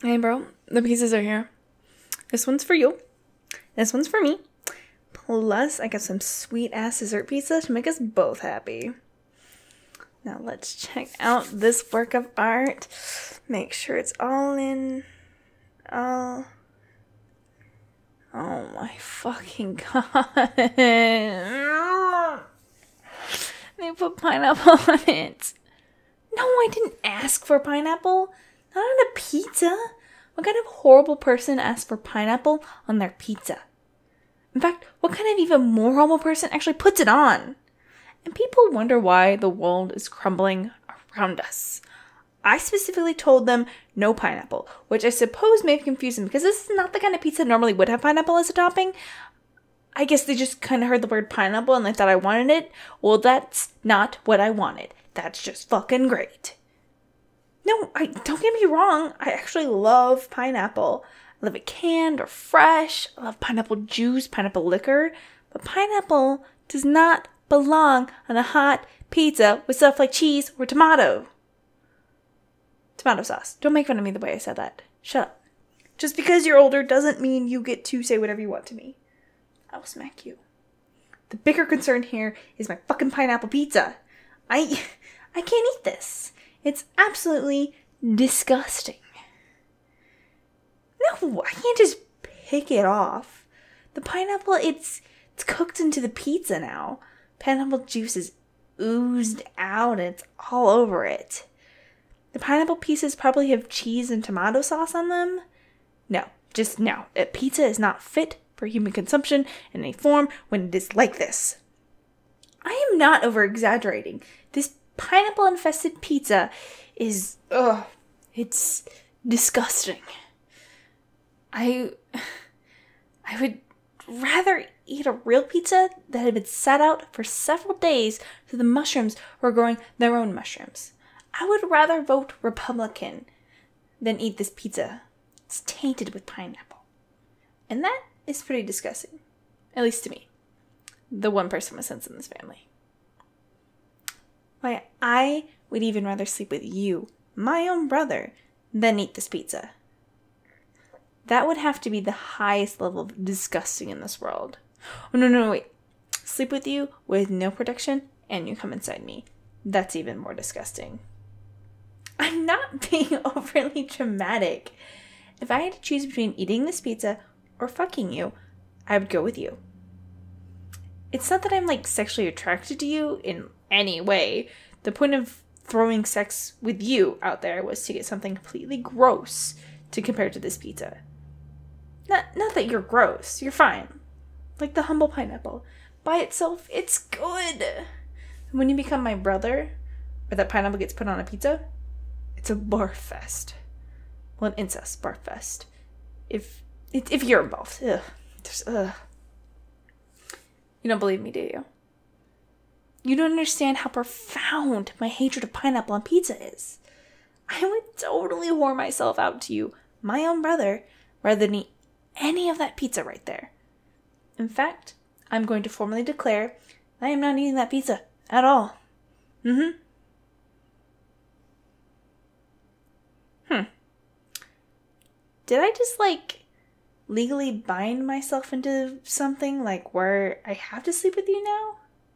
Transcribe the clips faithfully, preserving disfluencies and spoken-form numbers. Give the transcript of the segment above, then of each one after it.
Hey, bro, the pizzas are here. This one's for you. This one's for me. Plus, I got some sweet-ass dessert pizza to make us both happy. Now, let's check out this work of art. Make sure it's all in... All... Oh my fucking god. They put pineapple on it. No, I didn't ask for pineapple. Not on a pizza. What kind of horrible person asks for pineapple on their pizza? In fact, what kind of even more horrible person actually puts it on? And people wonder why the world is crumbling around us. I specifically told them no pineapple, which I suppose may have confused them because this is not the kind of pizza that normally would have pineapple as a topping. I guess they just kind of heard the word pineapple and they thought I wanted it. Well, that's not what I wanted. That's just fucking great. No, I don't get me wrong. I actually love pineapple. I love it canned or fresh. I love pineapple juice, pineapple liquor. But pineapple does not belong on a hot pizza with stuff like cheese or tomato. Tomato sauce. Don't make fun of me the way I said that. Shut up. Just because you're older doesn't mean you get to say whatever you want to me. I will smack you. The bigger concern here is my fucking pineapple pizza. I I can't eat this. It's absolutely disgusting. No, I can't just pick it off. The pineapple, it's it's cooked into the pizza now. Pineapple juice is oozed out and it's all over it. The pineapple pieces probably have cheese and tomato sauce on them. No, just no. A pizza is not fit for human consumption in any form when it is like this. I am not over-exaggerating. This pineapple-infested pizza is, ugh, it's disgusting. I, I would rather eat a real pizza that had been sat out for several days so the mushrooms were growing their own mushrooms. I would rather vote Republican than eat this pizza. It's tainted with pineapple. And that is pretty disgusting. At least to me. The one person with sense in this family. Why, I would even rather sleep with you, my own brother, than eat this pizza. That would have to be the highest level of disgusting in this world. Oh, no, no, no, wait. Sleep with you with no protection and you come inside me. That's even more disgusting. I'm not being overly dramatic. If I had to choose between eating this pizza or fucking you, I would go with you. It's not that I'm, like, sexually attracted to you in any way. The point of throwing sex with you out there was to get something completely gross to compare to this pizza. Not, not that you're gross. You're fine. Like the humble pineapple. By itself, it's good. When you become my brother, or that pineapple gets put on a pizza, it's a barf fest. Well, an incest barf fest. If, if you're involved. Ugh. Just, ugh. You don't believe me, do you? You don't understand how profound my hatred of pineapple on pizza is. I would totally whore myself out to you, my own brother, rather than eat any of that pizza right there. In fact, I'm going to formally declare I am not eating that pizza at all. Mm-hmm. Hmm. Did I just, like, legally bind myself into something, like, where I have to sleep with you now?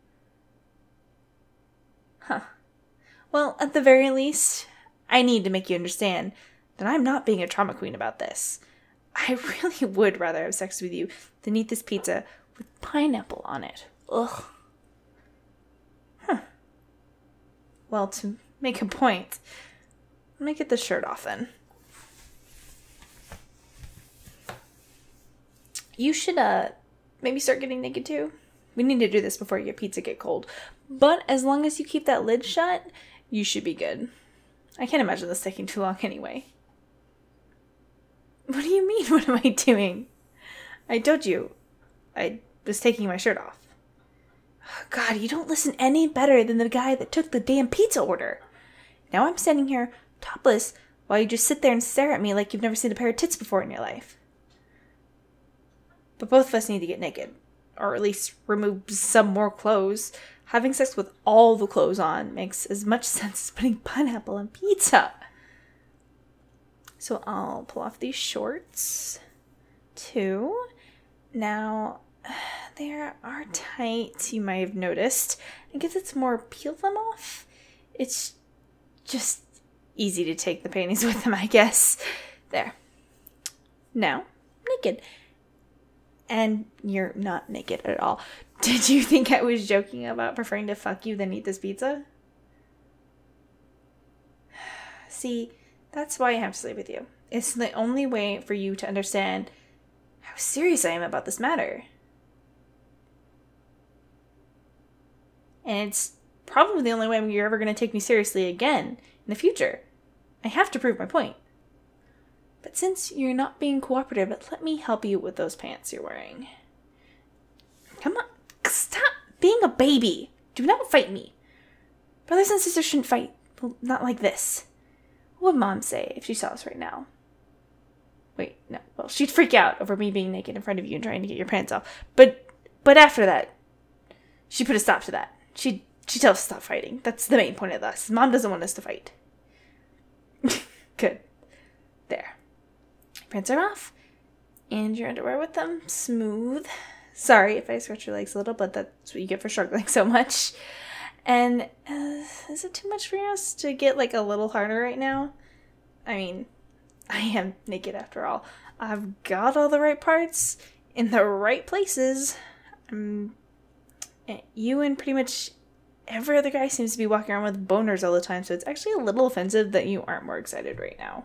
Huh. Well, at the very least, I need to make you understand that I'm not being a trauma queen about this. I really would rather have sex with you than eat this pizza with pineapple on it. Ugh. Huh. Well, to make a point, let me get this shirt off then. You should, uh, maybe start getting naked too. We need to do this before your pizza get cold. But as long as you keep that lid shut, you should be good. I can't imagine this taking too long anyway. What do you mean, what am I doing? I told you, I was taking my shirt off. God, you don't listen any better than the guy that took the damn pizza order. Now I'm standing here, topless, while you just sit there and stare at me like you've never seen a pair of tits before in your life. But both of us need to get naked. Or at least remove some more clothes. Having sex with all the clothes on makes as much sense as putting pineapple on pizza. So I'll pull off these shorts too. Now, they are tight, you might have noticed. I guess it's more peel them off. It's just easy to take the panties with them, I guess. There. Now, naked. And you're not naked at all. Did you think I was joking about preferring to fuck you than eat this pizza? See, that's why I have to sleep with you. It's the only way for you to understand how serious I am about this matter. And it's probably the only way you're ever going to take me seriously again in the future. I have to prove my point. But since you're not being cooperative, let me help you with those pants you're wearing. Come on. Stop being a baby. Do not fight me. Brothers and sisters shouldn't fight. Well, not like this. What would Mom say if she saw us right now? Wait, no. Well, she'd freak out over me being naked in front of you and trying to get your pants off. But but after that, she put a stop to that. She'd, she'd tell us to stop fighting. That's the main point of this. Mom doesn't want us to fight. Good. There. Pants are off. And your underwear with them. Smooth. Sorry if I scratch your legs a little, but that's what you get for struggling so much. And uh, is it too much for us to get like a little harder right now? I mean, I am naked after all. I've got all the right parts in the right places. Um, you and pretty much every other guy seems to be walking around with boners all the time, so it's actually a little offensive that you aren't more excited right now.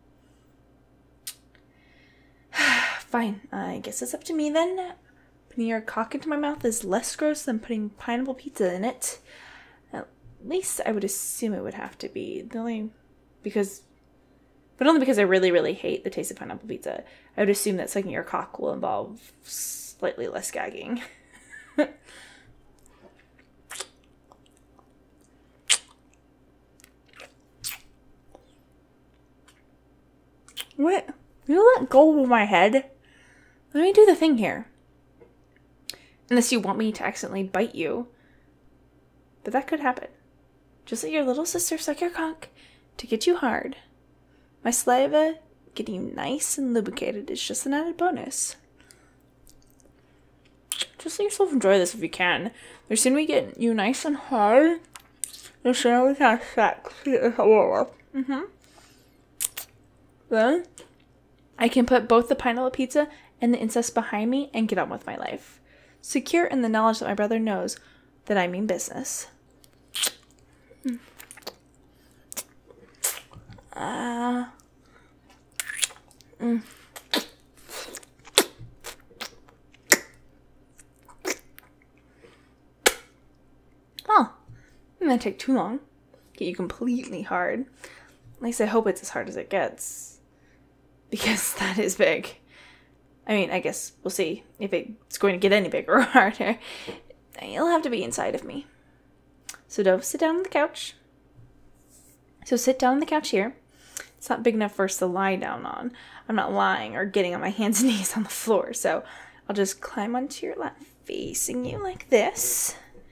Fine, I guess it's up to me then. Putting your cock into my mouth is less gross than putting pineapple pizza in it. At least I would assume it would have to be. The only because but only because I really, really hate the taste of pineapple pizza. I would assume that sucking your cock will involve slightly less gagging. What? You let go of my head? Let me do the thing here. Unless you want me to accidentally bite you. But that could happen. Just let your little sister suck your cock to get you hard. My saliva getting nice and lubricated is just an added bonus. Just let yourself enjoy this if you can. The sooner we get you nice and hard, the sooner we can have sex. Mm-hmm. Then, I can put both the pineapple pizza and the incest behind me and get on with my life. Secure in the knowledge that my brother knows that I mean business. Ah. Uh, mm. Oh, it didn't take too long. Get you completely hard. At least I hope it's as hard as it gets. Because that is big. I mean, I guess we'll see if it's going to get any bigger or harder. You'll have to be inside of me. So don't sit down on the couch. So sit down on the couch here. It's not big enough for us to lie down on. I'm not lying or getting on my hands and knees on the floor. So I'll just climb onto your lap facing you like this.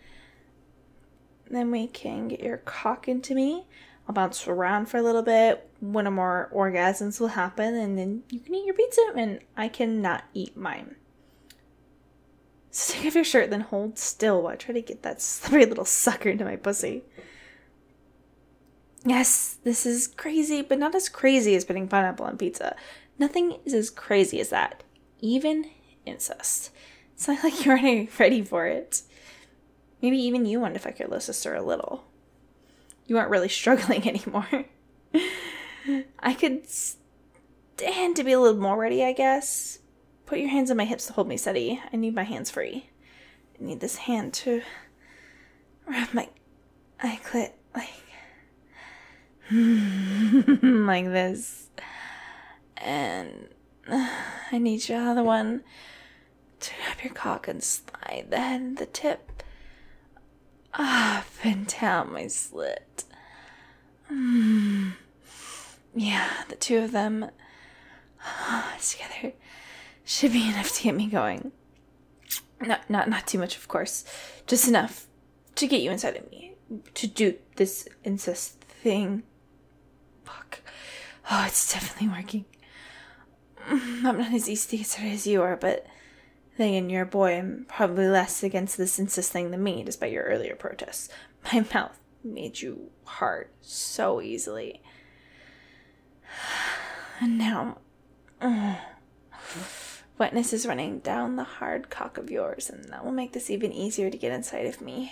Then we can get your cock into me. I'll bounce around for a little bit. One or more orgasms will happen, and then you can eat your pizza, and I cannot eat mine. So take off your shirt, then hold still while I try to get that slippery little sucker into my pussy. Yes, this is crazy, but not as crazy as putting pineapple on pizza. Nothing is as crazy as that. Even incest. It's not like you're already ready for it. Maybe even you want to fuck your little sister a little. You aren't really struggling anymore. I could stand to be a little more ready, I guess. Put your hands on my hips to hold me steady. I need my hands free. I need this hand to wrap my eye clit like, like this. And I need your other one to grab your cock and slide the head and the tip up and down my slit. Mm. Yeah, the two of them together should be enough to get me going. Not, not, not too much, of course. Just enough to get you inside of me. To do this incest thing. Fuck. Oh, it's definitely working. I'm not as easy to get started as you are, but then again, you're a boy. I'm probably less against this incest thing than me, despite your earlier protests. My mouth made you hard so easily. And now, oh, wetness is running down the hard cock of yours, and that will make this even easier to get inside of me.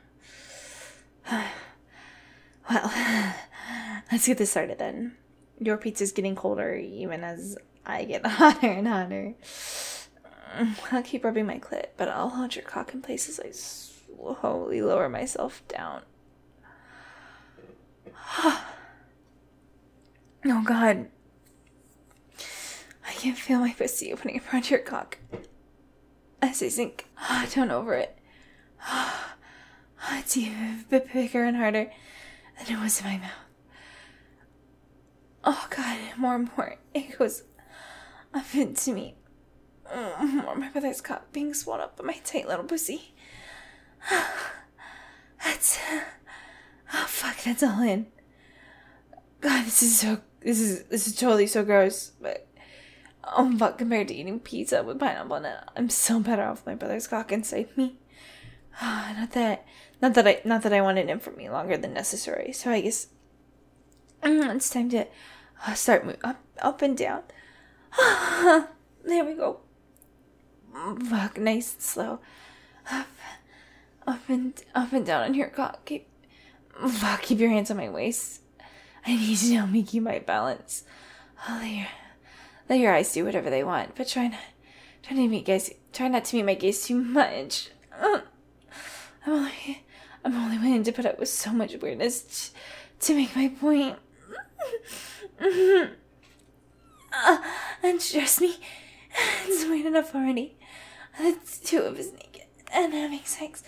Well, let's get this started then. Your pizza's getting colder even as I get hotter and hotter. I'll keep rubbing my clit, but I'll hold your cock in place as I slowly lower myself down. Oh God. I can feel my pussy opening around your cock as I sink down over it. It's even a bit bigger and harder than it was in my mouth. Oh God, more and more it goes up into me. More my brother's cock being swallowed up by my tight little pussy. That's oh fuck, that's all in. God, this is so this is this is totally so gross, but oh fuck, compared to eating pizza with pineapple in it, I'm so better off with my brother's cock inside me. Not that not that I not that I wanted him for me longer than necessary, so I guess it's time to uh, start moving up up and down. There we go. Fuck, nice and slow. Up, up and up and down on your cock. Keep, fuck, keep your hands on my waist. I need to help me keep my balance. I'll let your, let your eyes do whatever they want, but try not, try not to meet guys. Try not to meet my gaze too much. I'm only, I'm only willing to put up with so much weirdness to, to make my point. uh, undress me. It's weird enough already. The two of us naked and having sex.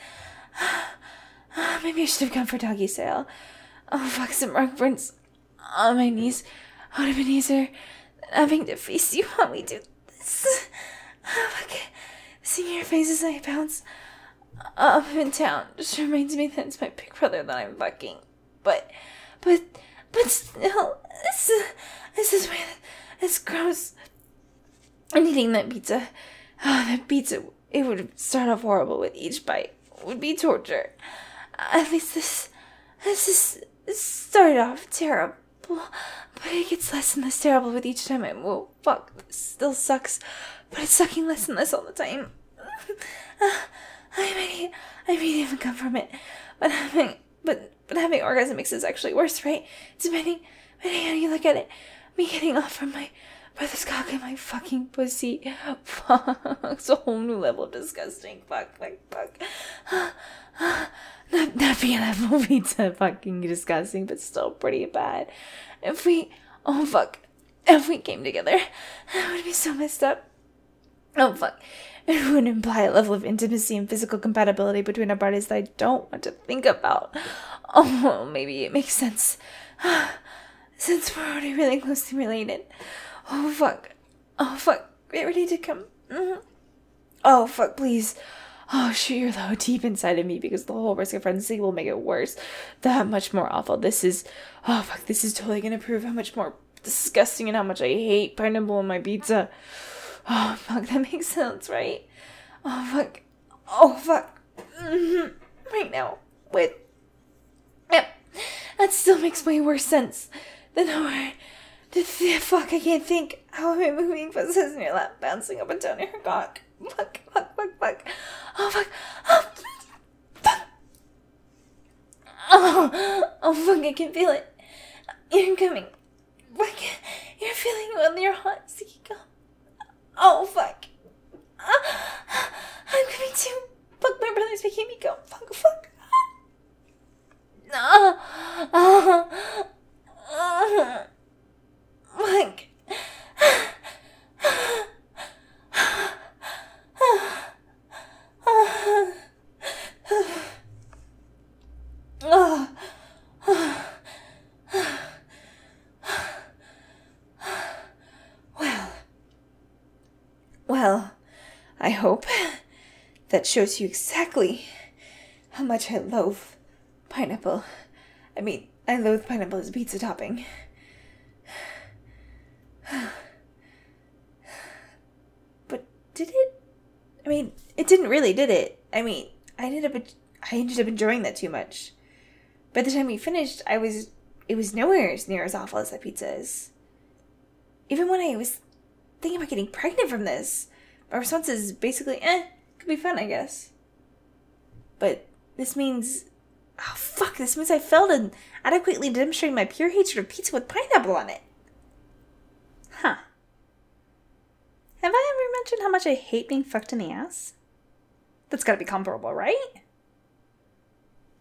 Uh, maybe I should have gone for doggy style. Oh fuck, some rug burns on my knees. Would have been easier than having to face you while we do this. Oh fuck. Seeing your face as I bounce up in town just reminds me that it's my big brother that I'm fucking. But, but, but still, this, this is weird. It's gross. And eating that pizza, oh, that pizza, it would start off horrible with each bite. It would be torture. At least this, this is, this started off terrible, but it gets less and less terrible with each time I move. Fuck, this still sucks, but it's sucking less and less all the time. uh, I might, I might even come from it, but having, but, but having orgasmics is actually worse, right? Depending, depending on how you look at it. Me getting off from my brother's cock and my fucking pussy. Fuck. It's a whole new level of disgusting. Fuck, fuck, fuck. Not, not being that full pizza fucking disgusting, but still pretty bad. If we, oh fuck. If we came together, that would be so messed up. Oh fuck. It would imply a level of intimacy and physical compatibility between our bodies that I don't want to think about. Oh, well, maybe it makes sense. Since we're already really closely related. Oh, fuck. Oh, fuck. Get ready to come. Mm-hmm. Oh, fuck, please. Oh, shoot your load deep inside of me because the whole risk of frenzy will make it worse. That much more awful. This is... Oh, fuck. This is totally going to prove how much more disgusting and how much I hate pineapple on my pizza. Oh, fuck. That makes sense, right? Oh, fuck. Oh, fuck. Mm-hmm. Right now. Wait. Yep. That still makes way worse sense. Then how the fuck I can't think. How am I moving fuzzies in your lap, bouncing up and down your cock? Fuck, fuck, fuck, fuck. Oh fuck. Oh fuck. Oh, oh fuck, I can feel it. You're coming. Fuck. You're feeling it with your hot sticky cum. Oh fuck. I'm coming too. Fuck, my brother's making me go. Fuck, fuck. Oh, oh. Uh, fuck. Well, well, I hope that shows you exactly how much I loathe pineapple. I mean, I loathe pineapple as a pizza topping. did it? I mean, it didn't really, did it? I mean, I ended up, I ended up enjoying that too much. By the time we finished, I was, it was nowhere as near as awful as that pizza is. Even when I was thinking about getting pregnant from this, my response is basically, eh, could be fun, I guess. But this means, oh fuck, this means I failed in adequately demonstrating my pure hatred of pizza with pineapple on it. Huh. Have I ever mentioned how much I hate being fucked in the ass? That's gotta be comparable, right?